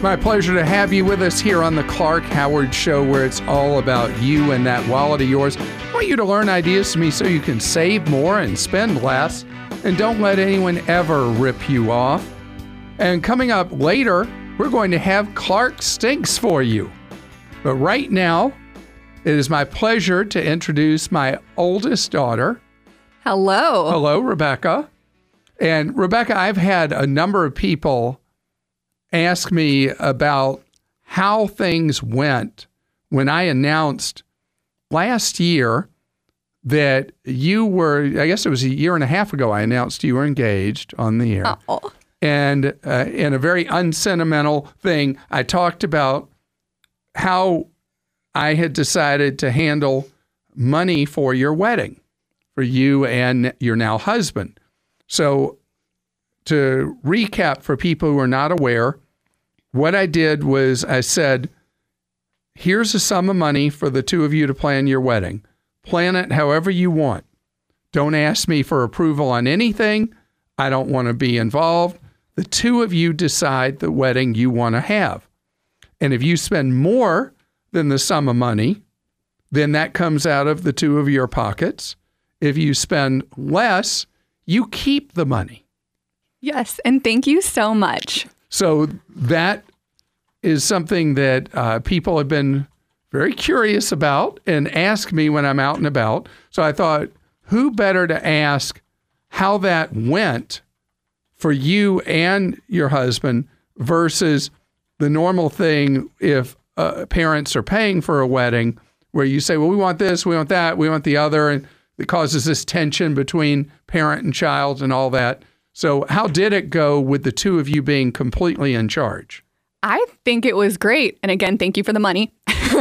It's my pleasure to have you with us here on the Clark Howard Show, where it's all about you and that wallet of yours. I want you to learn ideas from me so you can save more and spend less, and don't let anyone ever rip you off. And coming up later, we're going to have Clark Stinks for you. But right now, it is my pleasure to introduce my oldest daughter. Hello. Hello, Rebecca. And Rebecca, I've had a number of people ask me about how things went when I announced last year that you were, I guess it was a year and a half ago, I announced you were engaged on the air. Oh. And in a very unsentimental thing, I talked about how I had decided to handle money for your wedding, for you and your now husband. So to recap for people who are not aware, what I did was I said, here's a sum of money for the two of you to plan your wedding. Plan it however you want. Don't ask me for approval on anything. I don't want to be involved. The two of you decide the wedding you want to have. And if you spend more than the sum of money, then that comes out of the two of your pockets. If you spend less, you keep the money. Yes, and thank you so much. So that is something that people have been very curious about and ask me when I'm out and about. So I thought, who better to ask how that went for you and your husband versus the normal thing if parents are paying for a wedding where you say, well, we want this, we want that, we want the other, and it causes this tension between parent and child and all that. So how did it go with the two of you being completely in charge? I think it was great. And again, thank you for the money.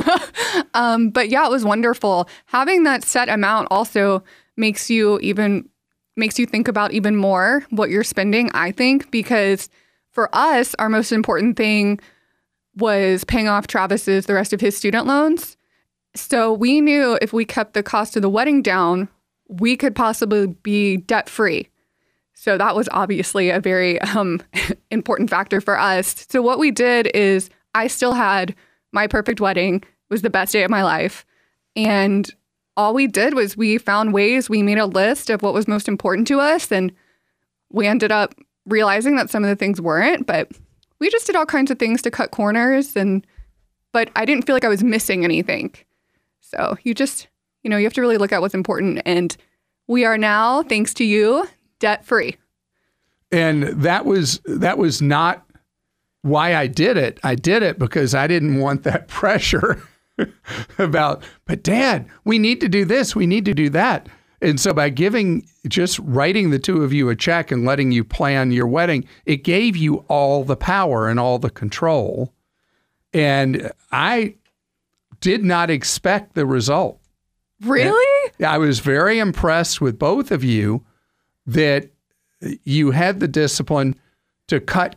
But yeah, it was wonderful. Having that set amount also makes you think about even more what you're spending, I think, because for us, our most important thing was paying off the rest of his student loans. So we knew if we kept the cost of the wedding down, we could possibly be debt-free. So that was obviously a very important factor for us. So what we did is I still had my perfect wedding. It was the best day of my life. And all we did was we found ways, we made a list of what was most important to us. And we ended up realizing that some of the things weren't, but we just did all kinds of things to cut corners. But I didn't feel like I was missing anything. So you have to really look at what's important. And we are now, thanks to you, debt-free. And that was not why I did it. I did it because I didn't want that pressure about, but Dad, we need to do this, we need to do that. And so by just writing the two of you a check and letting you plan your wedding, it gave you all the power and all the control. And I did not expect the result. Really? And I was very impressed with both of you that you had the discipline to cut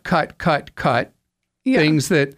Yeah. things that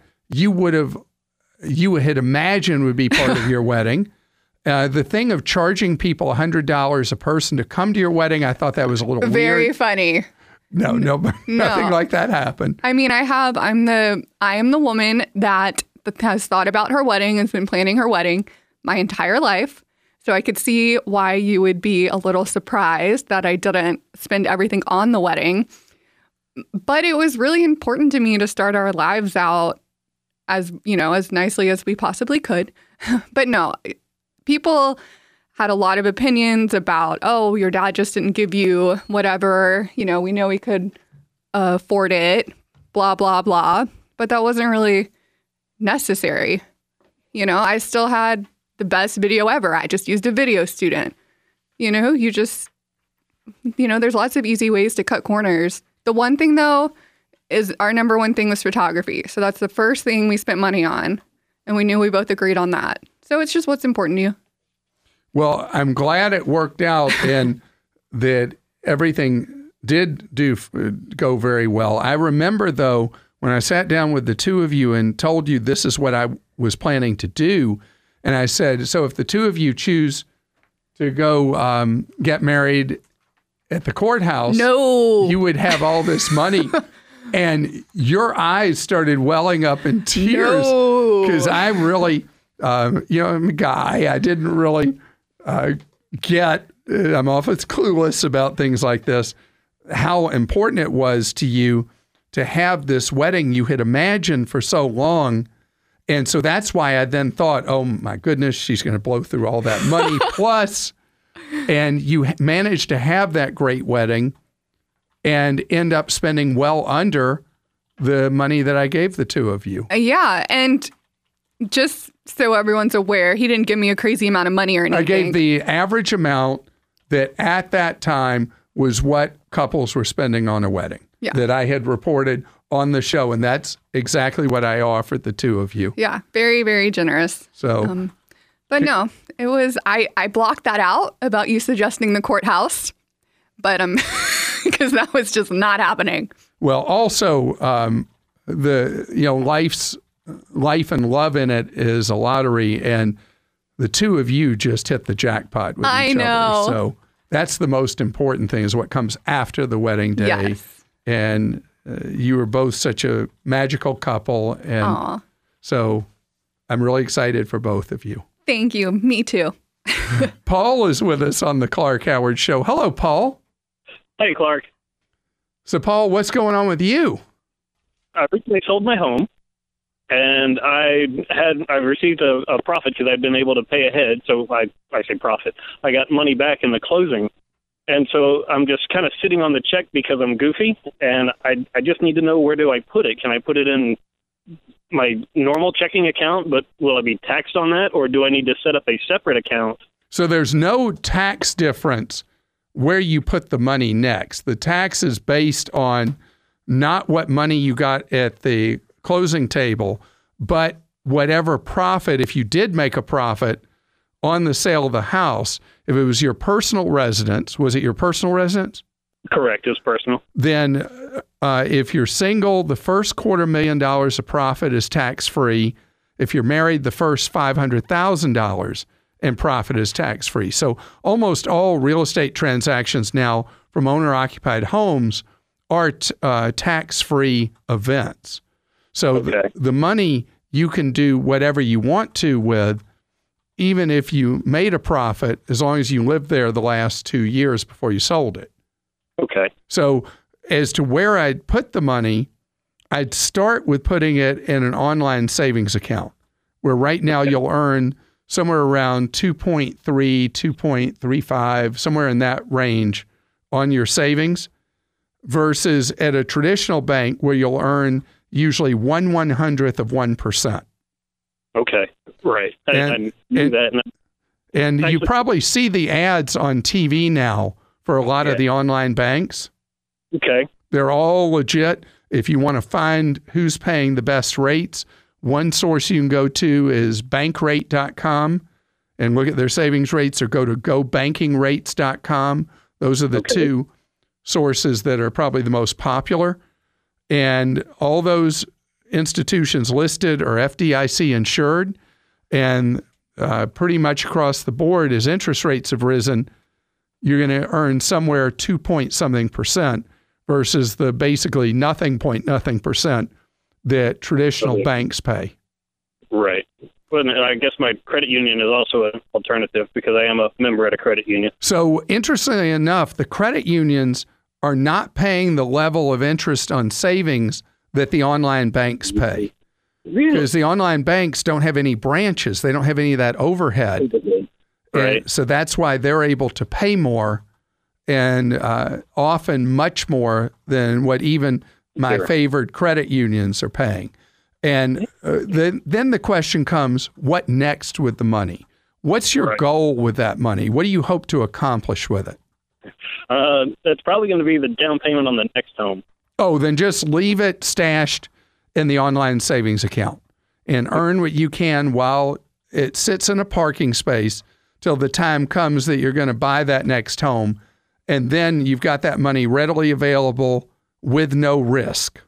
you had imagined would be part of your wedding. The thing of charging people $100 a person to come to your wedding, I thought that was a little weird. Very funny. No, nothing like that happened. I mean, I am the woman that has thought about her wedding and has been planning her wedding my entire life. So I could see why you would be a little surprised that I didn't spend everything on the wedding. But it was really important to me to start our lives out as nicely as we possibly could. But no, people had a lot of opinions about, oh, your dad just didn't give you whatever, we know he could afford it, blah, blah, blah. But that wasn't really necessary. I still had the best video ever. I just used a video student. There's lots of easy ways to cut corners. The one thing, though, is our number one thing was photography. So that's the first thing we spent money on. And we knew we both agreed on that. So it's just what's important to you. Well, I'm glad it worked out and that everything did go very well. I remember, though, when I sat down with the two of you and told you this is what I was planning to do, and I said, so if the two of you choose to go get married at the courthouse, no, you would have all this money. And your eyes started welling up in tears because I really, I'm a guy. I didn't really get, I'm often clueless about things like this, how important it was to you to have this wedding you had imagined for so long. And so that's why I then thought, oh my goodness, she's going to blow through all that money plus, and you managed to have that great wedding and end up spending well under the money that I gave the two of you. Yeah. And just so everyone's aware, he didn't give me a crazy amount of money or anything. I gave the average amount that at that time was what couples were spending on a wedding that I had reported on the show. And that's exactly what I offered the two of you. Yeah. Very, very generous. So, but no, it was, I blocked that out about you suggesting the courthouse, but because that was just not happening. Well, also, life and love in it is a lottery, and the two of you just hit the jackpot with each other. So that's the most important thing, is what comes after the wedding day. Yes. And you were both such a magical couple, and so I'm really excited for both of you. Thank you. Me too. Paul is with us on the Clark Howard Show. Hello, Paul. Hey, Clark. So, Paul, what's going on with you? I recently sold my home, and I've received a profit because I've been able to pay ahead. So I say profit. I got money back in the closing, and so I'm just kind of sitting on the check because I'm goofy, and I just need to know, where do I put it? Can I put it in my normal checking account, but will I be taxed on that, or do I need to set up a separate account? So there's no tax difference where you put the money next. The tax is based on not what money you got at the closing table, but whatever profit, if you did make a profit on the sale of the house, if it was your personal residence, was it your personal residence? Correct, it's personal. Then if you're single, the first $250,000 of profit is tax-free. If you're married, the first $500,000 and profit is tax-free. So almost all real estate transactions now from owner-occupied homes are tax-free events. So the money you can do whatever you want to with, even if you made a profit, as long as you lived there the last 2 years before you sold it. Okay. So as to where I'd put the money, I'd start with putting it in an online savings account, where right now you'll earn somewhere around 2.3, 2.35, somewhere in that range on your savings, versus at a traditional bank where you'll earn usually 1/100th of 1%. Okay, right. I knew that. And you probably see the ads on TV now for a lot of the online banks. Okay. They're all legit. If you want to find who's paying the best rates, one source you can go to is bankrate.com and look at their savings rates, or go to gobankingrates.com. Those are the two sources that are probably the most popular. And all those institutions listed are FDIC insured. And pretty much across the board, as interest rates have risen, you're going to earn somewhere 2-point-something% versus the basically nothing percent that traditional banks pay. Right. But I guess my credit union is also an alternative because I am a member at a credit union. So interestingly enough, the credit unions are not paying the level of interest on savings that the online banks pay. Really? Because the online banks don't have any branches. They don't have any of that overhead. Right. And so that's why they're able to pay more, and often much more than what even my favored credit unions are paying. And then the question comes, what next with the money? What's your goal with that money? What do you hope to accomplish with it? That's probably going to be the down payment on the next home. Oh, then just leave it stashed in the online savings account and earn what you can while it sits in a parking space till the time comes that you're going to buy that next home. And then you've got that money readily available with no risk.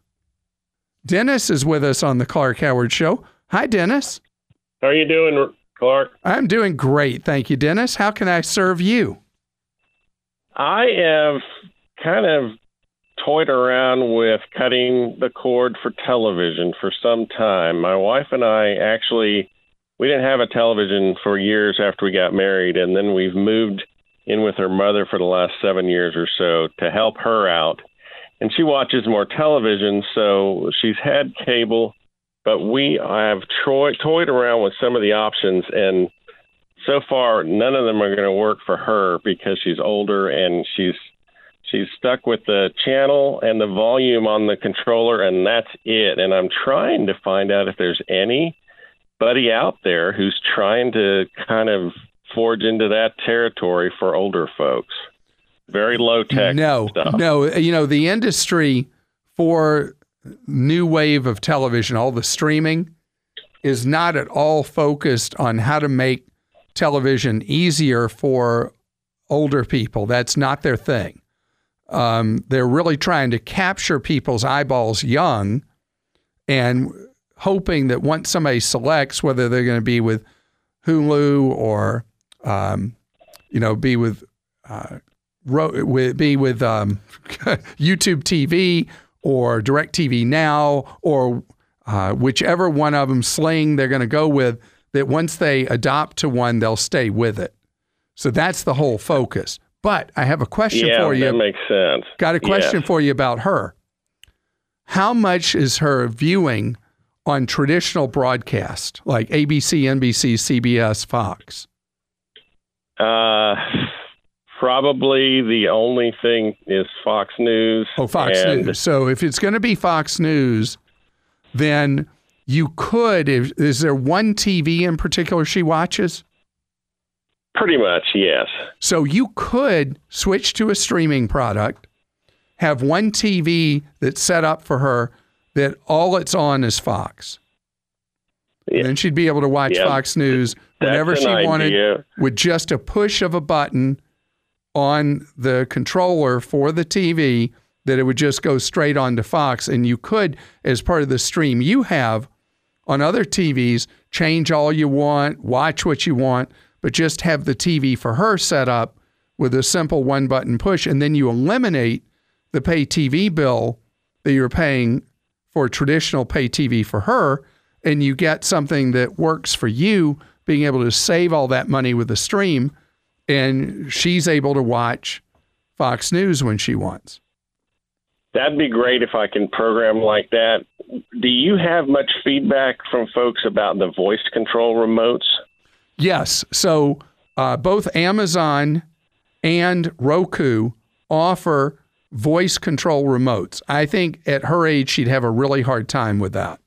Dennis is with us on the Clark Howard Show. Hi, Dennis. How are you doing, Clark? I'm doing great. Thank you, Dennis. How can I serve you? I am kind of toyed around with cutting the cord for television for some time. My wife and I we didn't have a television for years after we got married, and then we've moved in with her mother for the last 7 years or so to help her out. And she watches more television, so she's had cable, but we have toyed around with some of the options, and so far none of them are going to work for her because she's older and she's stuck with the channel and the volume on the controller, and that's it. And I'm trying to find out if there's anybody out there who's trying to kind of forge into that territory for older folks. Very low tech stuff. No. You know, the industry for new wave of television, all the streaming, is not at all focused on how to make television easier for older people. That's not their thing. They're really trying to capture people's eyeballs young and hoping that once somebody selects whether they're going to be with Hulu or, be with YouTube TV or DirecTV Now or whichever one of them Sling they're going to go with, that once they adopt to one, they'll stay with it. So that's the whole focus. But I have a question for you. Yeah, that makes sense. Got a question for you about her. How much is her viewing on traditional broadcast, like ABC, NBC, CBS, Fox? Probably the only thing is Fox News. Oh, Fox News. So if it's going to be Fox News, then you could, is there one TV in particular she watches? Pretty much, yes. So you could switch to a streaming product, have one TV that's set up for her that all it's on is Fox. Yeah. And then she'd be able to watch Fox News whenever she wanted with just a push of a button on the controller for the TV, that it would just go straight on to Fox. And you could, as part of the stream you have on other TVs, change all you want, watch what you want, but just have the TV for her set up with a simple one-button push, and then you eliminate the pay TV bill that you're paying for traditional pay TV for her, and you get something that works for you, being able to save all that money with the stream, and she's able to watch Fox News when she wants. That'd be great if I can program like that. Do you have much feedback from folks about the voice control remotes? Yes. So both Amazon and Roku offer voice control remotes. I think at her age, she'd have a really hard time with that.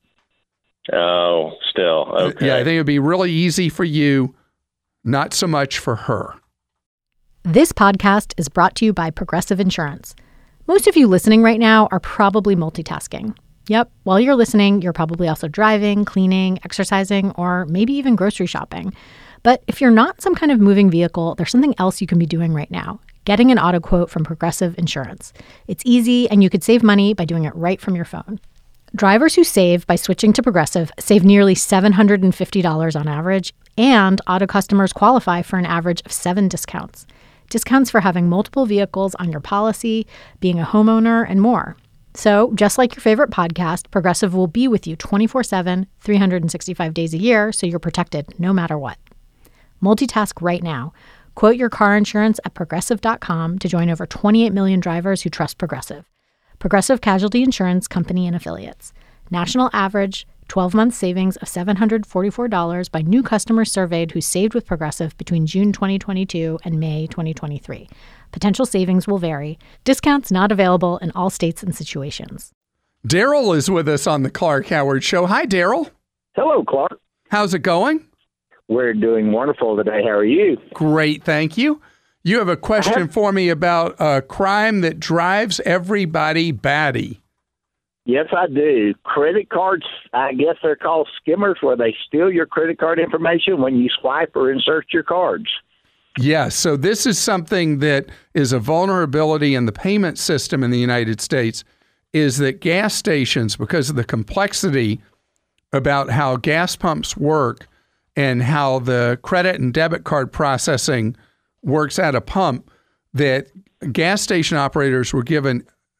Oh, still. Okay. Yeah, I think it'd be really easy for you, not so much for her. This podcast is brought to you by Progressive Insurance. Most of you listening right now are probably multitasking. Yep, while you're listening, you're probably also driving, cleaning, exercising, or maybe even grocery shopping. But if you're not some kind of moving vehicle, there's something else you can be doing right now: getting an auto quote from Progressive Insurance. It's easy, and you could save money by doing it right from your phone. Drivers who save by switching to Progressive save nearly $750 on average, and auto customers qualify for an average of 7 discounts. Discounts for having multiple vehicles on your policy, being a homeowner, and more. So, just like your favorite podcast, Progressive will be with you 24/7, 365 days a year, so you're protected no matter what. Multitask right now. Quote your car insurance at Progressive.com to join over 28 million drivers who trust Progressive. Progressive Casualty Insurance Company and Affiliates. National average 12-month savings of $744 by new customers surveyed who saved with Progressive between June 2022 and May 2023. Potential savings will vary. Discounts not available in all states and situations. Daryl is with us on the Clark Howard Show. Hi, Daryl. Hello, Clark. How's it going? We're doing wonderful today. How are you? Great, thank you. You have a question for me about a crime that drives everybody batty. Yes, I do. Credit cards, I guess they're called skimmers, where they steal your credit card information when you swipe or insert your cards. Yes, so this is something that is a vulnerability in the payment system in the United States, is that gas stations, because of the complexity about how gas pumps work and how the credit and debit card processing works at a pump, that gas station operators were given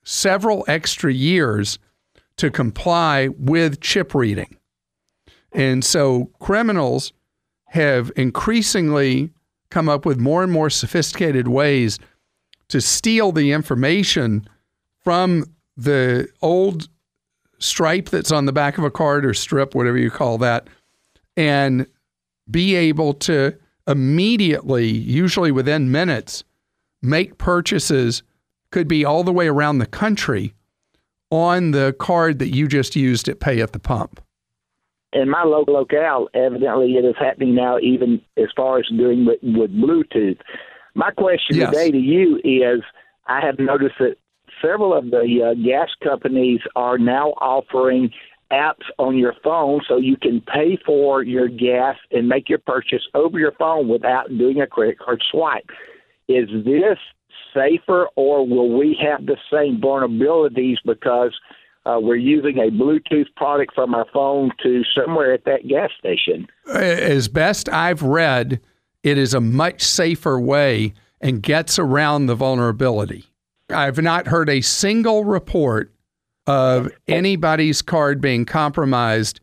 several extra years to comply with chip reading. And so criminals have increasingly come up with more and more sophisticated ways to steal the information from the old stripe that's on the back of a card, or strip, whatever you call that, and be able to immediately, usually within minutes, make purchases, could be all the way around the country, on the card that you just used at Pay at the Pump. In my local locale, evidently it is happening now, even as far as doing with Bluetooth. My question today to you is, I have noticed that several of the gas companies are now offering apps on your phone so you can pay for your gas and make your purchase over your phone without doing a credit card swipe. Is this safer, or will we have the same vulnerabilities because we're using a Bluetooth product from our phone to somewhere at that gas station? As best I've read, it is a much safer way and gets around the vulnerability. I've not heard a single report of anybody's card being compromised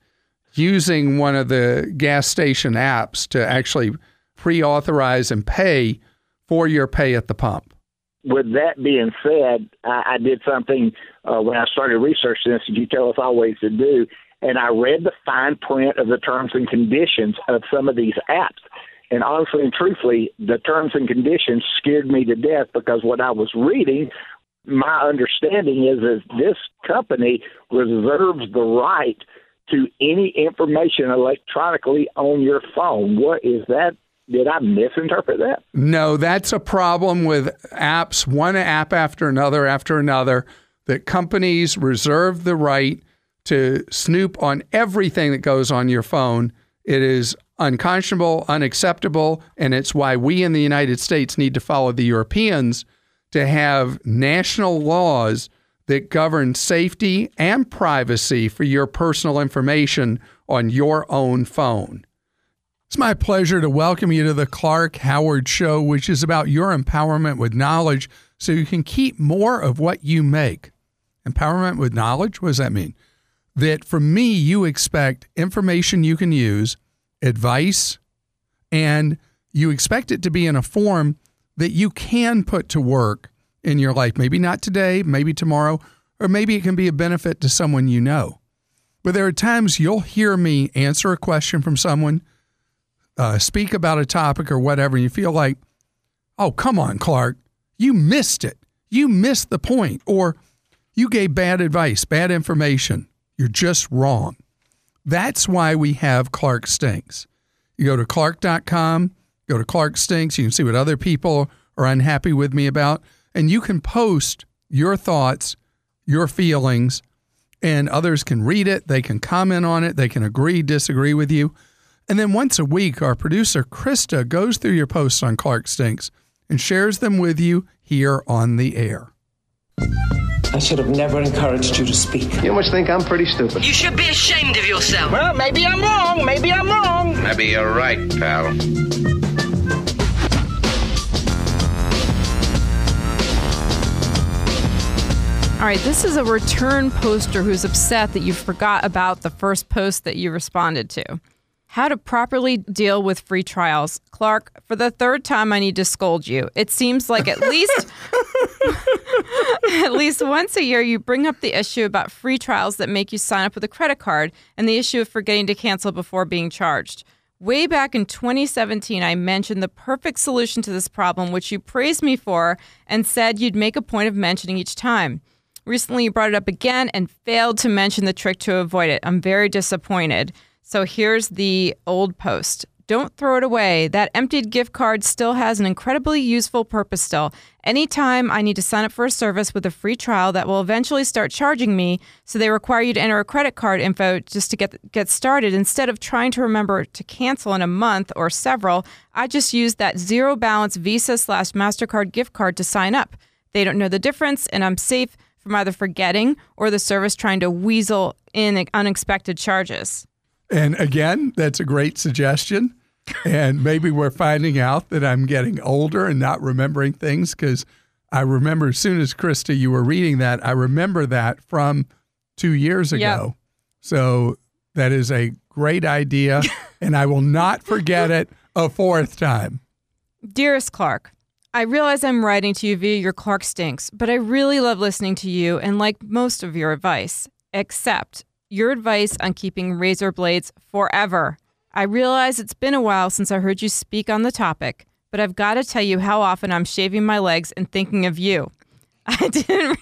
using one of the gas station apps to actually pre-authorize and pay for your Pay at the Pump. With that being said, I did something when I started researching this, as you tell us always to do, and I read the fine print of the terms and conditions of some of these apps. And honestly and truthfully, the terms and conditions scared me to death, because what I was reading, my understanding is this company reserves the right to any information electronically on your phone. What is that? Did I misinterpret that? No, that's a problem with apps, one app after another, that companies reserve the right to snoop on everything that goes on your phone. It is unconscionable, unacceptable, and it's why we in the United States need to follow the Europeans to have national laws that govern safety and privacy for your personal information on your own phone. It's my pleasure to welcome you to the Clark Howard Show, which is about your empowerment with knowledge so you can keep more of what you make. Empowerment with knowledge? What does that mean? That from me, you expect information you can use, advice, and you expect it to be in a form that you can put to work in your life. Maybe not today, maybe tomorrow, or maybe it can be a benefit to someone you know. But there are times you'll hear me answer a question from someone, speak about a topic or whatever, and you feel like, oh, come on, Clark, you missed it. You missed the point, or you gave bad advice, bad information. You're just wrong. That's why we have Clark Stinks. You go to Clark.com, go to Clark Stinks. You can see what other people are unhappy with me about, and you can post your thoughts, your feelings, and others can read it. They can comment on it. They can agree, disagree with you. And then once a week, our producer, Krista, goes through your posts on Clark Stinks and shares them with you here on the air. I should have never encouraged you to speak. You must think I'm pretty stupid. You should be ashamed of yourself. Well, maybe I'm wrong. Maybe I'm wrong. Maybe you're right, pal. All right, this is a return poster who's upset that you forgot about the first post that you responded to. How to properly deal with free trials. Clark, for the third time, I need to scold you. It seems like at least once a year, you bring up the issue about free trials that make you sign up with a credit card and the issue of forgetting to cancel before being charged. Way back in 2017, I mentioned the perfect solution to this problem, which you praised me for and said you'd make a point of mentioning each time. Recently, you brought it up again and failed to mention the trick to avoid it. I'm very disappointed. So here's the old post. Don't throw it away. That emptied gift card still has an incredibly useful purpose still. Anytime I need to sign up for a service with a free trial that will eventually start charging me, so they require you to enter a credit card info just to get started. Instead of trying to remember to cancel in a month or several, I just use that zero balance Visa/MasterCard gift card to sign up. They don't know the difference, and I'm safe from either forgetting or the service trying to weasel in unexpected charges. And again, that's a great suggestion. And maybe we're finding out that I'm getting older and not remembering things because I remember as soon as, Krista, you were reading that, I remember that from 2 years ago. Yep. So that is a great idea, and I will not forget it a fourth time. Dearest Clark, I realize I'm writing to you via your Clark Stinks, but I really love listening to you and like most of your advice, except your advice on keeping razor blades forever. I realize it's been a while since I heard you speak on the topic, but I've got to tell you how often I'm shaving my legs and thinking of you. I didn't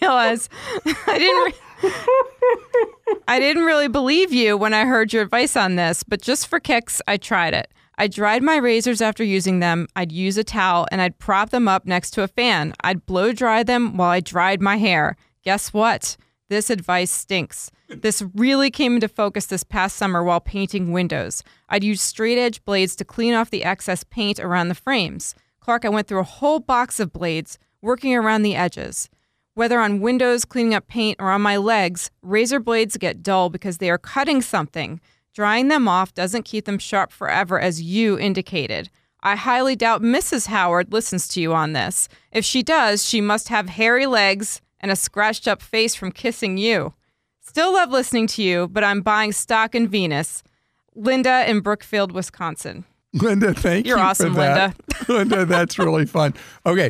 really believe you when I heard your advice on this, but just for kicks, I tried it. I dried my razors after using them. I'd use a towel and I'd prop them up next to a fan. I'd blow dry them while I dried my hair. Guess what? This advice stinks. This really came into focus this past summer while painting windows. I'd use straight edge blades to clean off the excess paint around the frames. Clark, I went through a whole box of blades, working around the edges. Whether on windows, cleaning up paint, or on my legs, razor blades get dull because they are cutting something. Drying them off doesn't keep them sharp forever, as you indicated. I highly doubt Mrs. Howard listens to you on this. If she does, she must have hairy legs and a scratched up face from kissing you. Still love listening to you, but I'm buying stock in Venus. Linda in Brookfield, Wisconsin. Linda, thank you for that. You're awesome, Linda. Linda, that's really fun. Okay,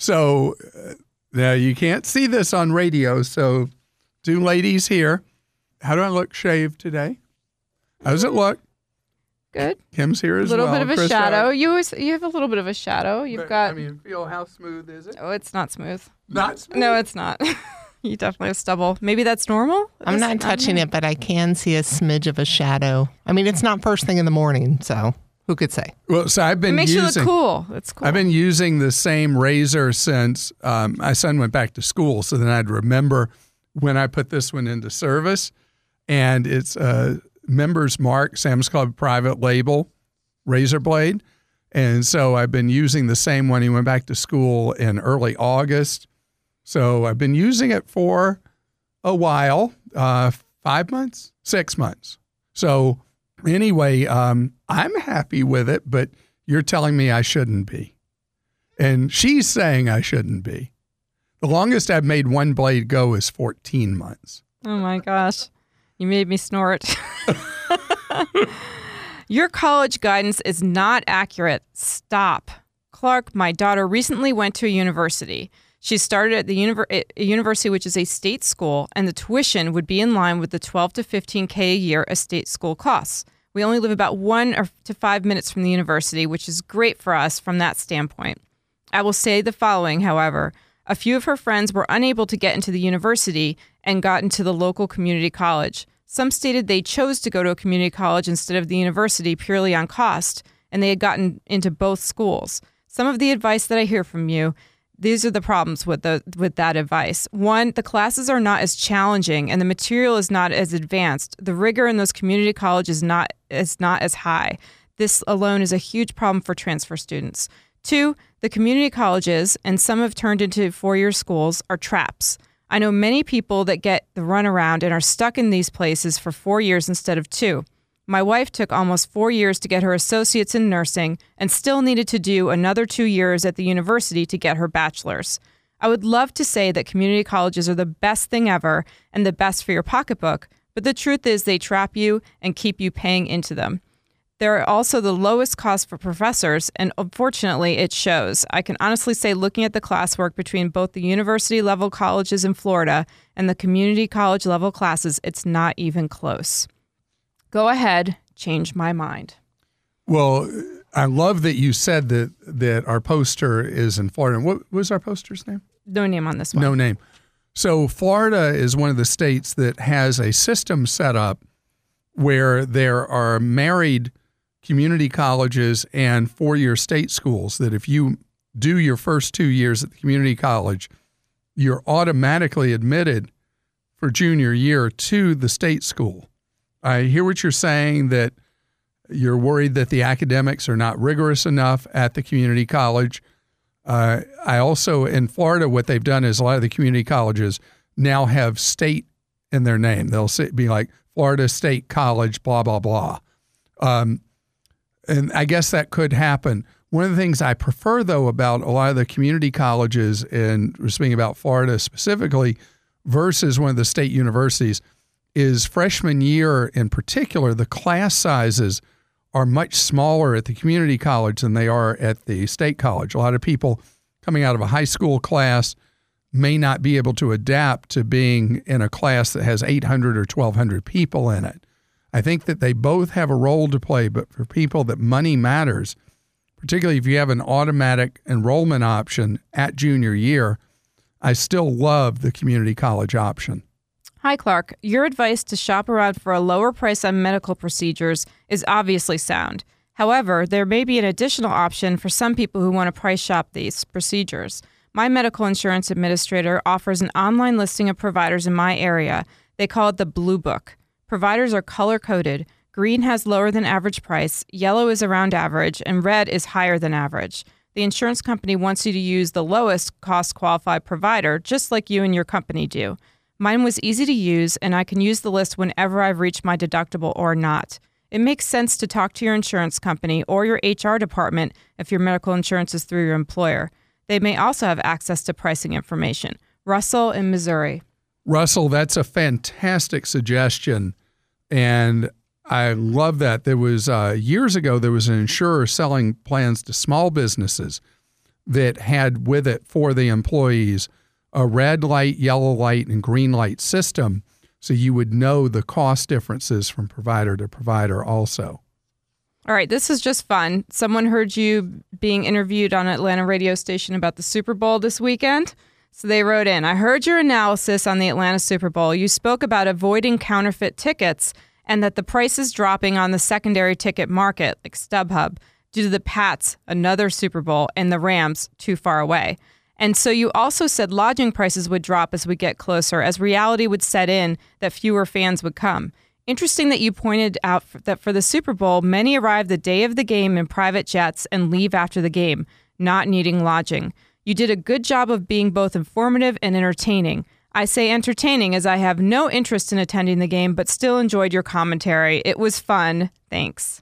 so now you can't see this on radio, so 2 ladies here. How do I look shaved today? How does it look? Good. Kim's here as well. A little bit of a Krista, shadow. You have a little bit of a shadow. You've got. I mean, feel how smooth is it? Oh, it's not smooth. Not smooth? No, it's not. You definitely have stubble. Maybe that's normal? I'm not touching it, but I can see a smidge of a shadow. I mean, it's not first thing in the morning, so who could say? Well, so I've been It makes you look cool. It's cool. I've been using the same razor since my son went back to school, so then I'd remember when I put this one into service, and it's Members Mark, Sam's Club private label razor blade. And so I've been using the same one. He went back to school in early August. So I've been using it for a while, 5 months, 6 months. So anyway, I'm happy with it, but you're telling me I shouldn't be. And she's saying I shouldn't be. The longest I've made one blade go is 14 months. Oh my gosh. You made me snort. Your college guidance is not accurate. Stop. Clark, my daughter recently went to a university. She started at the university, which is a state school, and the tuition would be in line with the $12 to $15K a year a state school costs. We only live about 1 to 5 minutes from the university, which is great for us from that standpoint. I will say the following, however. A few of her friends were unable to get into the university and got into the local community college. Some stated they chose to go to a community college instead of the university purely on cost, and they had gotten into both schools. Some of the advice that I hear from you, these are the problems with that advice. 1, the classes are not as challenging and the material is not as advanced. The rigor in those community colleges is not as high. This alone is a huge problem for transfer students. 2, the community colleges, and some have turned into 4-year schools, are traps. I know many people that get the runaround and are stuck in these places for 4 years instead of 2. My wife took almost 4 years to get her associates in nursing and still needed to do another 2 years at the university to get her bachelor's. I would love to say that community colleges are the best thing ever and the best for your pocketbook, but the truth is they trap you and keep you paying into them. They're also the lowest cost for professors, and unfortunately, it shows. I can honestly say, looking at the classwork between both the university-level colleges in Florida and the community college-level classes, it's not even close. Go ahead, change my mind. Well, I love that you said that our poster is in Florida. What was our poster's name? No name on this one. No name. So Florida is one of the states that has a system set up where there are married community colleges and 4-year state schools that if you do your first 2 years at the community college, you're automatically admitted for junior year to the state school. I hear what you're saying, that you're worried that the academics are not rigorous enough at the community college. I also, in Florida, what they've done is a lot of the community colleges now have state in their name. They'll be like Florida State College, blah, blah, blah. And I guess that could happen. One of the things I prefer, though, about a lot of the community colleges, and we're speaking about Florida specifically, versus one of the state universities, is freshman year in particular, the class sizes are much smaller at the community college than they are at the state college. A lot of people coming out of a high school class may not be able to adapt to being in a class that has 800 or 1,200 people in it. I think that they both have a role to play, but for people that money matters, particularly if you have an automatic enrollment option at junior year, I still love the community college option. Hi, Clark. Your advice to shop around for a lower price on medical procedures is obviously sound. However, there may be an additional option for some people who want to price shop these procedures. My medical insurance administrator offers an online listing of providers in my area. They call it the Blue Book. Providers are color-coded. Green has lower than average price, yellow is around average, and red is higher than average. The insurance company wants you to use the lowest cost-qualified provider, just like you and your company do. Mine was easy to use, and I can use the list whenever I've reached my deductible or not. It makes sense to talk to your insurance company or your HR department if your medical insurance is through your employer. They may also have access to pricing information. Russell in Missouri. Russell, that's a fantastic suggestion, and I love that. There was years ago, there was an insurer selling plans to small businesses that had with it for the employees a red light, yellow light, and green light system, so you would know the cost differences from provider to provider also. All right, this is just fun. Someone heard you being interviewed on an Atlanta radio station about the Super Bowl this weekend. So they wrote in, I heard your analysis on the Atlanta Super Bowl. You spoke about avoiding counterfeit tickets and that the price is dropping on the secondary ticket market, like StubHub, due to the Pats, another Super Bowl, and the Rams too far away. And so you also said lodging prices would drop as we get closer, as reality would set in that fewer fans would come. Interesting that you pointed out that for the Super Bowl, many arrive the day of the game in private jets and leave after the game, not needing lodging. You did a good job of being both informative and entertaining. I say entertaining as I have no interest in attending the game, but still enjoyed your commentary. It was fun. Thanks.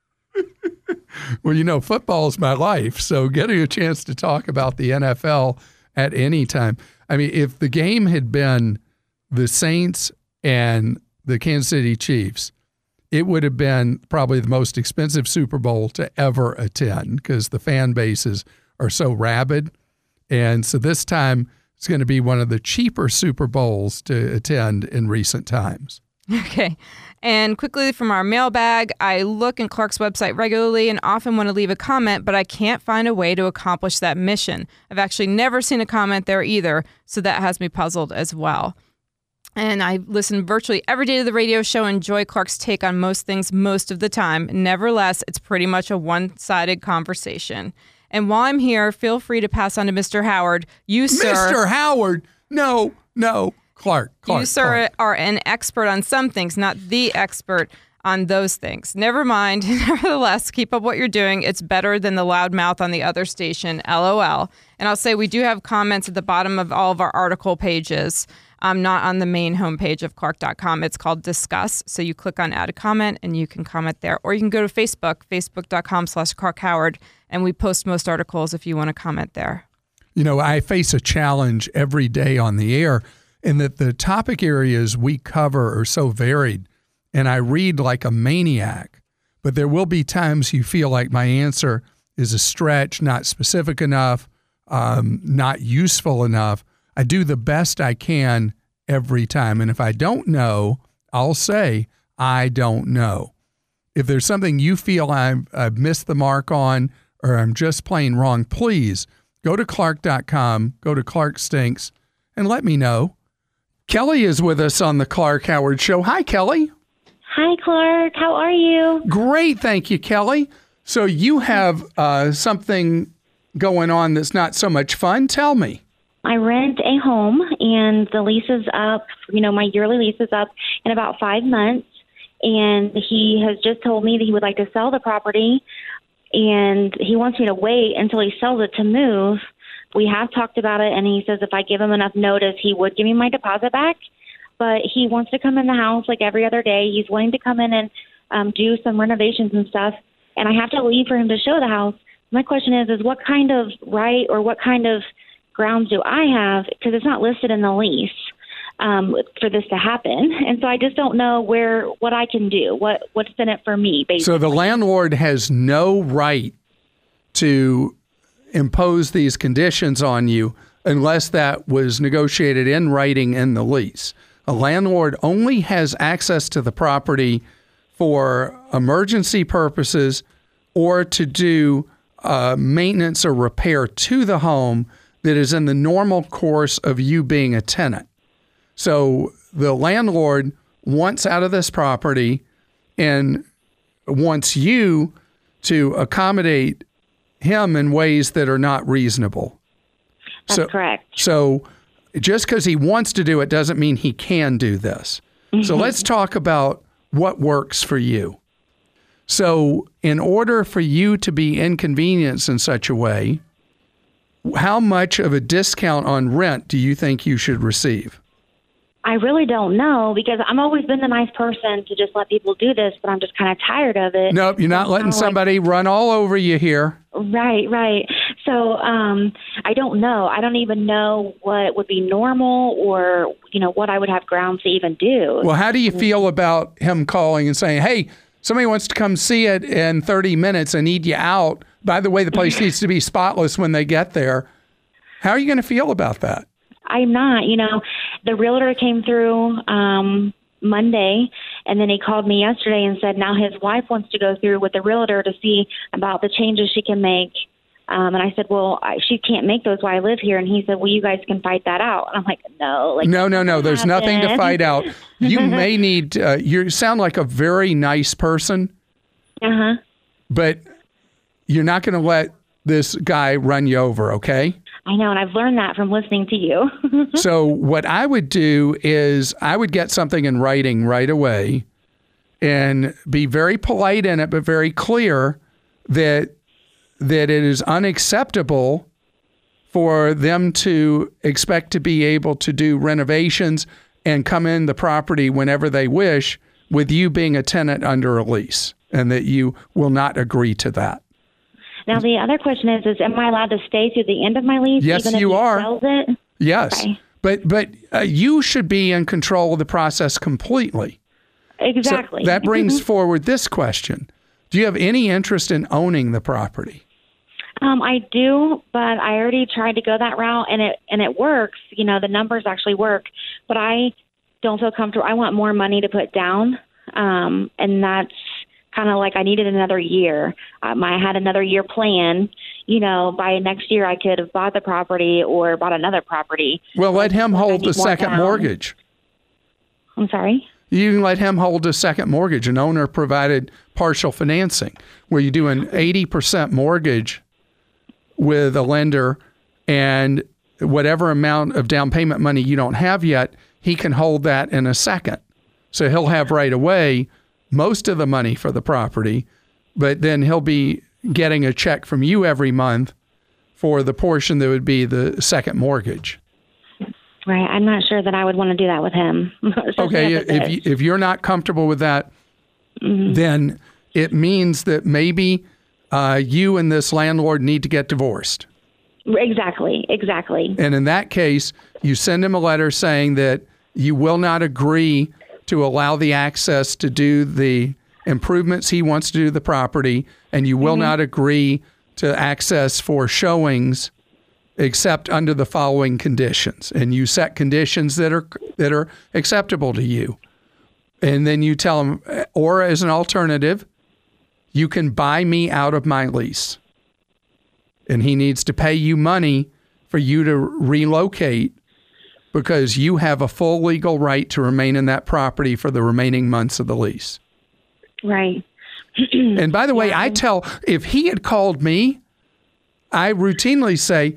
Well, you know, football is my life, so getting a chance to talk about the NFL at any time. I mean, if the game had been the Saints and the Kansas City Chiefs, it would have been probably the most expensive Super Bowl to ever attend because the fan bases are so rabid. And so this time it's going to be one of the cheaper Super Bowls to attend in recent times. Okay. And quickly from our mailbag, I look in Clark's website regularly and often want to leave a comment, but I can't find a way to accomplish that mission. I've actually never seen a comment there either, so that has me puzzled as well. And I listen virtually every day to the radio show and enjoy Clark's take on most things most of the time. Nevertheless, it's pretty much a one-sided conversation. And while I'm here, feel free to pass on to Mr. Howard. You, sir. Mr. Howard? No. Clark. You, sir, are an expert on some things, not the expert on those things. Never mind. Nevertheless, keep up what you're doing. It's better than the loudmouth on the other station, LOL. And I'll say we do have comments at the bottom of all of our article pages. Not on the main homepage of Clark.com. It's called Discuss. So you click on Add a Comment and you can comment there. Or you can go to Facebook, facebook.com/Clark Howard, and we post most articles if you want to comment there. You know, I face a challenge every day on the air in that the topic areas we cover are so varied, and I read like a maniac. But there will be times you feel like my answer is a stretch, not specific enough, not useful enough. I do the best I can every time. And if I don't know, I'll say, I don't know. If there's something you feel I've missed the mark on or I'm just plain wrong, please go to Clark.com, go to Clark Stinks, and let me know. Kelly is with us on the Clark Howard Show. Hi, Kelly. Hi, Clark. How are you? Great. Thank you, Kelly. So you have something going on that's not so much fun. Tell me. I rent a home, and the lease is up. My yearly lease is up in about 5 months, and he has just told me that he would like to sell the property, and he wants me to wait until he sells it to move. We have talked about it, and he says if I give him enough notice, he would give me my deposit back, but he wants to come in the house like every other day. He's willing to come in and do some renovations and stuff, and I have to leave for him to show the house. my question is what kind of right or what kind of grounds do I have, because it's not listed in the lease, for this to happen. And so I just don't know what I can do, what's in it for me, basically. So the landlord has no right to impose these conditions on you unless that was negotiated in writing in the lease. A landlord only has access to the property for emergency purposes or to do maintenance or repair to the home that is in the normal course of you being a tenant. So the landlord wants out of this property and wants you to accommodate him in ways that are not reasonable. That's correct. So just because he wants to do it doesn't mean he can do this. Mm-hmm. So let's talk about what works for you. So in order for you to be inconvenienced in such a way, how much of a discount on rent do you think you should receive? I really don't know, because I've always been the nice person to just let people do this, but I'm just kind of tired of it. Nope, you're not letting somebody run all over you here. Right. So I don't know. I don't even know what would be normal or, what I would have grounds to even do. Well, how do you feel about him calling and saying, hey, somebody wants to come see it in 30 minutes and need you out. By the way, the place needs to be spotless when they get there. How are you going to feel about that? I'm not. The realtor came through Monday, and then he called me yesterday and said now his wife wants to go through with the realtor to see about the changes she can make. And I said, well, she can't make those while I live here. And he said, well, you guys can fight that out. And I'm like, no. No. There's nothing to fight out. You may need, you sound like a very nice person. Uh-huh. But you're not going to let this guy run you over, okay? I know, and I've learned that from listening to you. So what I would do is I would get something in writing right away and be very polite in it, but very clear that it is unacceptable for them to expect to be able to do renovations and come in the property whenever they wish with you being a tenant under a lease, and that you will not agree to that. Now, the other question is am I allowed to stay through the end of my lease? Yes, even if you are. Sells it? Yes. Okay. But you should be in control of the process completely. Exactly. So that brings forward this question. Do you have any interest in owning the property? I do, but I already tried to go that route, and it works. The numbers actually work, but I don't feel comfortable. I want more money to put down, and that's kind of like I needed another year. I had another year plan. By next year I could have bought the property or bought another property. Well, let him hold the second mortgage. I'm sorry? You can let him hold a second mortgage, an owner-provided partial financing, where you do an 80% mortgage with a lender, and whatever amount of down payment money you don't have yet, he can hold that in a second. So he'll have right away most of the money for the property, but then he'll be getting a check from you every month for the portion that would be the second mortgage. Right. I'm not sure that I would want to do that with him. Okay. If you're not comfortable with that, mm-hmm. then it means that maybe you and this landlord need to get divorced. Exactly. And in that case, you send him a letter saying that you will not agree to allow the access to do the improvements he wants to do to the property, and you will mm-hmm. not agree to access for showings except under the following conditions. And you set conditions that are acceptable to you. And then you tell him, or as an alternative, you can buy me out of my lease. And he needs to pay you money for you to relocate, because you have a full legal right to remain in that property for the remaining months of the lease. Right. And by the way, if he had called me, I routinely say,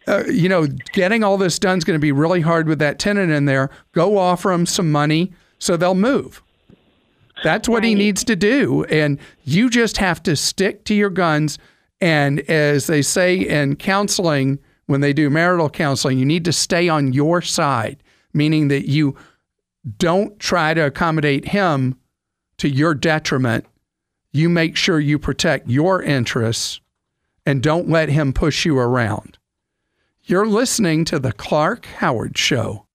getting all this done is going to be really hard with that tenant in there. Go offer him some money so they'll move. That's what he needs to do. And you just have to stick to your guns. And as they say in counseling, when they do marital counseling, you need to stay on your side, meaning that you don't try to accommodate him to your detriment. You make sure you protect your interests and don't let him push you around. You're listening to The Clark Howard Show.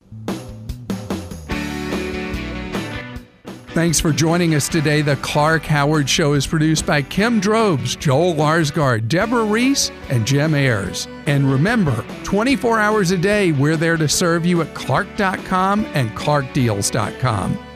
Thanks for joining us today. The Clark Howard Show is produced by Kim Drobes, Joel Larsgaard, Deborah Reese, and Jim Ayers. And remember, 24 hours a day, we're there to serve you at Clark.com and ClarkDeals.com.